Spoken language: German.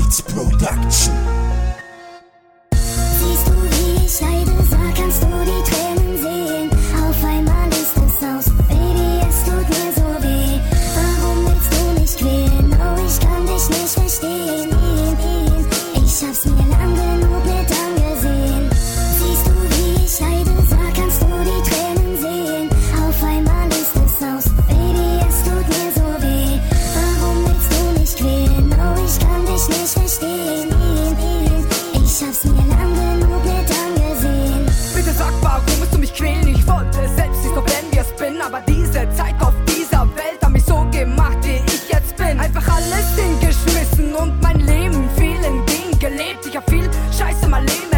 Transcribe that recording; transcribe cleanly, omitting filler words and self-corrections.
Arts Production. Siehst du, wie ich leide, sag, kannst du die Tränen sehen? Auf einmal ist es aus, Baby, es tut mir so weh. Warum willst du mich quälen? Oh, ich kann dich nicht verstehen. Ich hab's mir lang genug nicht angesehen. Siehst du, wie ich leide, sag, kannst du die Tränen sehen? Auf einmal ist es aus, Baby, es tut mir so weh. Warum willst du mich quälen? Oh, ich kann dich nicht verstehen. Ich hab's mir lang genug nicht angesehen. Bitte sag, warum musst du mich quälen? Ich wollte selbst nicht so werden, wie es bin. Aber diese Zeit auf dieser Welt hat mich so gemacht, wie ich jetzt bin. Einfach alles hingeschmissen und mein Leben viel entgegengelebt. Ich hab viel Scheiße mal Leben